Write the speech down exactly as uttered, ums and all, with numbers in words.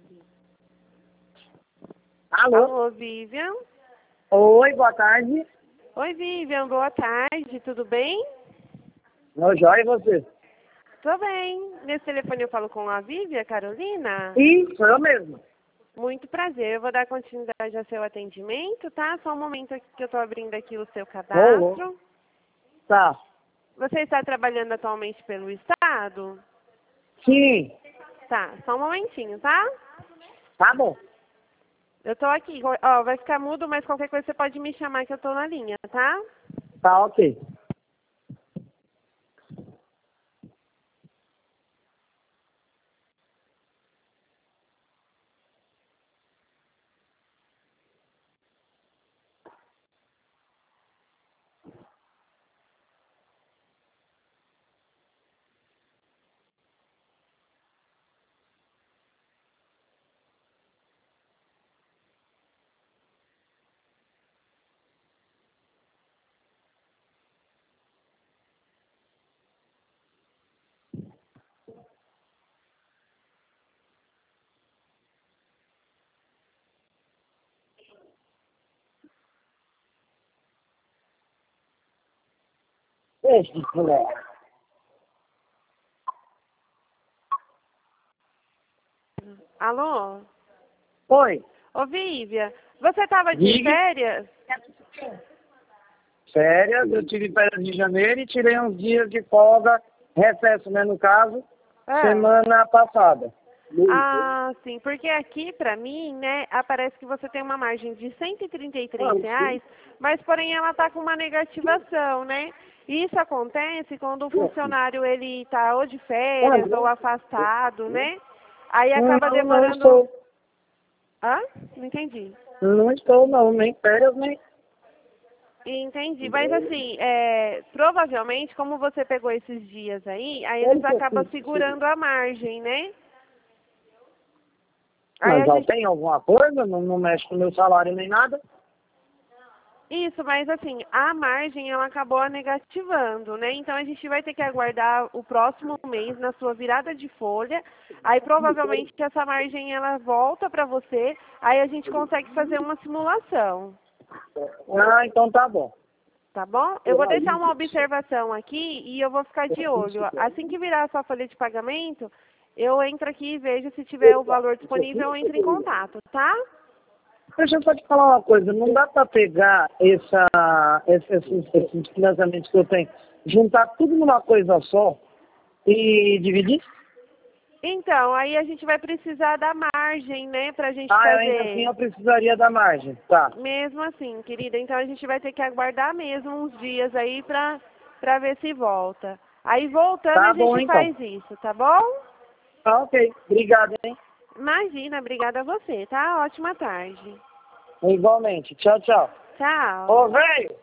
Alô? Alô, Vivian? Oi, boa tarde. Oi, Vivian, boa tarde, tudo bem? Meu jóia, e você? Tô bem. Nesse telefone eu falo com a Vivian, Carolina? Sim, sou eu mesmo. Muito prazer, eu vou dar continuidade ao seu atendimento, tá? Só um momento aqui que eu tô abrindo aqui o seu cadastro. Oh, tá. Você está trabalhando atualmente pelo Estado? Sim, Tá, só um momentinho, tá? tá bom. Eu tô aqui, ó, vai ficar mudo, mas qualquer coisa você pode me chamar que eu tô na linha, tá? Tá ok. Beijo, mulher. Alô? Oi. Ô, Vivian, você tava de Diga. férias? Férias, eu tive férias de janeiro e tirei uns dias de folga, recesso, né, no caso, É. semana passada. Ah, sim, porque aqui pra mim, né, aparece que você tem uma margem de cento e trinta e três reais, mas porém ela tá com uma negativação, né? Isso acontece quando o funcionário ele tá ou de férias ou afastado, né? Aí acaba Não, não demorando... estou. Hã? Não entendi. Não estou, não, nem férias, nem... Entendi, mas assim, é, provavelmente, como você pegou esses dias aí, aí eles acabam segurando a margem, né? Aí Mas a já gente... tem alguma coisa? Não, não mexe com o meu salário nem nada? Isso, mas assim, a margem ela acabou negativando, né? Então a gente vai ter que aguardar o próximo mês na sua virada de folha. Aí provavelmente essa margem ela volta para você, aí a gente consegue fazer uma simulação, Ah, então tá bom. tá bom? Eu vou deixar uma observação aqui e eu vou ficar de olho. Assim que virar a sua folha de pagamento, eu entro aqui e vejo se tiver o valor disponível, eu entro em contato, tá? Deixa eu só te falar uma coisa, não dá para pegar essa, esse- esses, esses financiamentos que eu tenho, juntar tudo numa coisa só e dividir? Então, aí a gente vai precisar da margem, né, pra gente Ah, eu ainda assim fazer. eu precisaria da margem, tá. Mesmo assim, querida, então a gente vai ter que aguardar mesmo uns dias aí pra, pra ver se volta. Aí voltando a Tá bom gente então. faz isso, tá bom? Tá ok, obrigado, hein. Imagina, obrigada a você, tá? Ótima tarde. Igualmente, tchau, tchau. Tchau. Ô, velho!